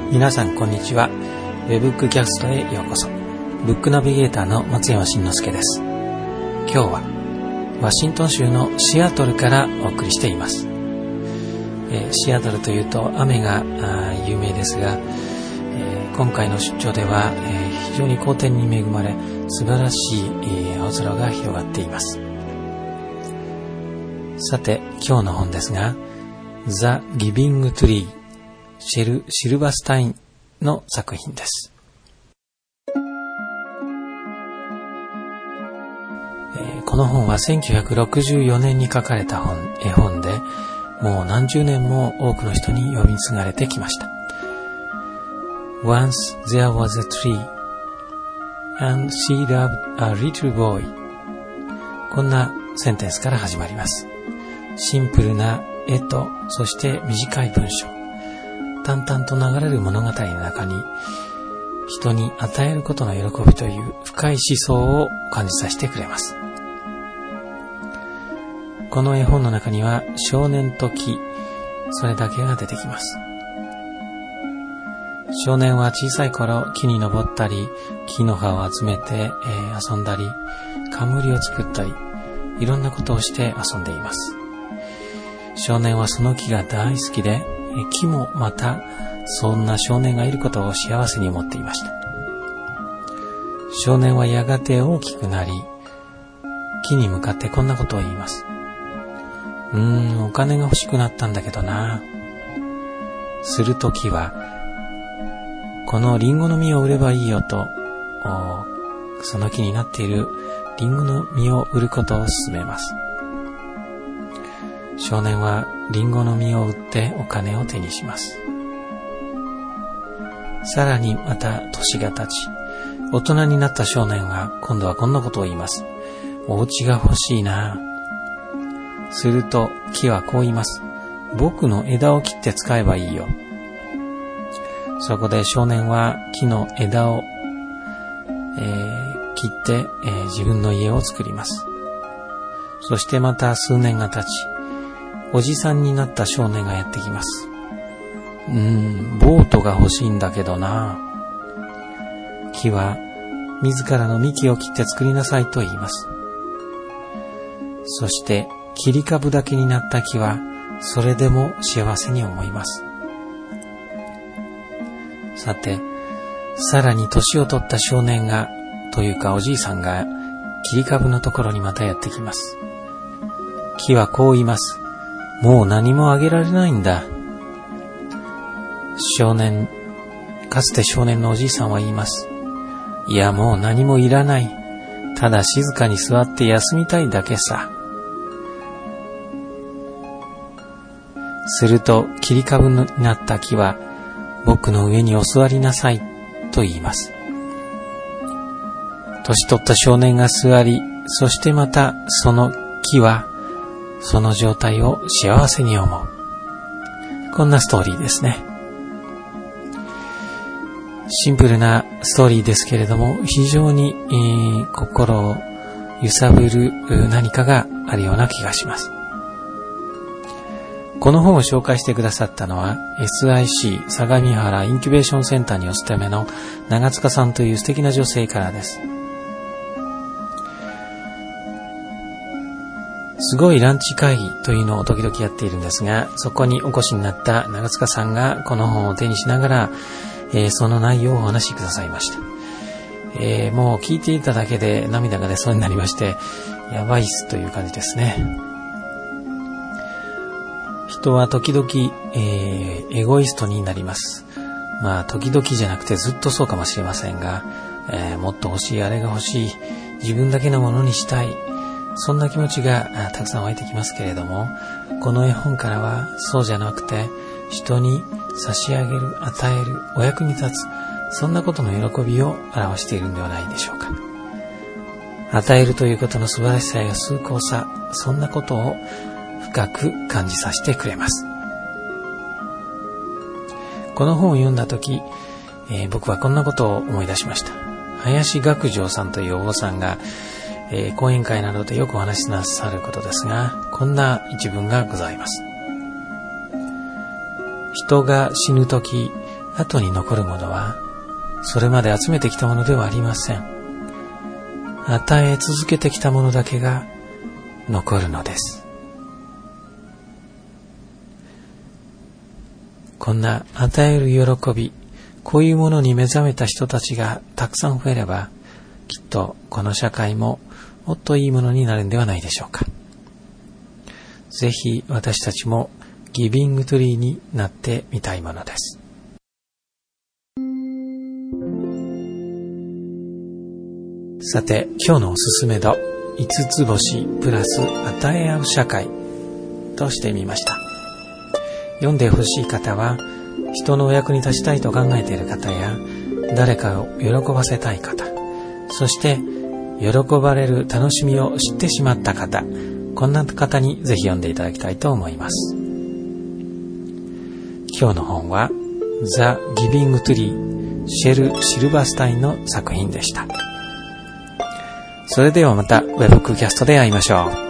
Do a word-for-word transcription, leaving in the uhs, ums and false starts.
皆さんこんにちは。ウェブックキャストへようこそ。ブックナビゲーターの松山真之介です。今日はワシントン州のシアトルからお送りしています。えー、シアトルというと雨が有名ですが、えー、今回の出張では、えー、非常に好天に恵まれ素晴らしい、えー、青空が広がっています。さて今日の本ですが、ザ・ギビング・トゥリー、シェル・シルバスタインの作品です。えー、この本はせんきゅうひゃくろくじゅうよねんに書かれた本絵本で、もう何十年も多くの人に読み継がれてきました。Once there was a tree, and she loved a little boy. こんなセンテンスから始まります。シンプルな絵と、そして短い文章。淡々と流れる物語の中に、人に与えることの喜びという深い思想を感じさせてくれます。この絵本の中には少年と木、それだけが出てきます。少年は小さい頃木に登ったり、木の葉を集めて、えー、遊んだり、冠を作ったり、いろんなことをして遊んでいます。少年はその木が大好きで、木もまたそんな少年がいることを幸せに思っていました。少年はやがて大きくなり、木に向かってこんなことを言います。うーん、お金が欲しくなったんだけどな。すると木は、このリンゴの実を売ればいいよと、その木になっているリンゴの実を売ることを勧めます。少年はリンゴの実を売ってお金を手にします。さらにまた年が経ち、大人になった少年は今度はこんなことを言います。お家が欲しいな。すると木はこう言います。僕の枝を切って使えばいいよ。そこで少年は木の枝を、えー、切って、えー、自分の家を作ります。そしてまた数年が経ち、おじさんになった少年がやってきます。うーん、ボートが欲しいんだけどな。木は自らの幹を切って作りなさいと言います。そして切り株だけになった木はそれでも幸せに思います。さて、さらに年を取った少年が、というかおじいさんが切り株のところにまたやってきます。木はこう言います。もう何もあげられないんだ。少年、かつて少年のおじいさんは言います。いや、もう何もいらない。ただ静かに座って休みたいだけさ。すると切り株になった木は、僕の上にお座りなさいと言います。年取った少年が座り、そしてまたその木はその状態を幸せに思う。こんなストーリーですね。シンプルなストーリーですけれども、非常に、えー、心を揺さぶる何かがあるような気がします。この本を紹介してくださったのは エスアイシー 相模原インキュベーションセンターにお勤めの長塚さんという素敵な女性からです。すごいランチ会議というのを時々やっているんですが、そこにお越しになった長塚さんがこの本を手にしながら、えー、その内容をお話しくださいました。えー、もう聞いていただけで涙が出そうになりまして、やばいっすという感じですね。人は時々、えー、エゴイストになります。まあ時々じゃなくてずっとそうかもしれませんが、えー、もっと欲しい、あれが欲しい、自分だけのものにしたい、そんな気持ちがたくさん湧いてきますけれども、この絵本からはそうじゃなくて、人に差し上げる、与える、お役に立つ、そんなことの喜びを表しているんではないでしょうか。与えるということの素晴らしさや崇高さ、そんなことを深く感じさせてくれます。この本を読んだとき、えー、僕はこんなことを思い出しました。林学丈さんというお坊さんが、えー、講演会などでよくお話しなさることですが、こんな一文がございます。人が死ぬとき、 後に残るものは、それまで集めてきたものではありません。与え続けてきたものだけが残るのです。こんな与える喜び、こういうものに目覚めた人たちがたくさん増えれば、きっとこの社会ももっといいものになるんではないでしょうか。ぜひ私たちもギビングトゥリーになってみたいものです。さて、今日のおすすめ度、五つ星プラス与え合う社会としてみました。読んでほしい方は、人のお役に立ちたいと考えている方や、誰かを喜ばせたい方、そして喜ばれる楽しみを知ってしまった方、こんな方にぜひ読んでいただきたいと思います。今日の本はザ・ギビング・トゥリー、シェル・シルバスタインの作品でした。それではまたウェブクキャストで会いましょう。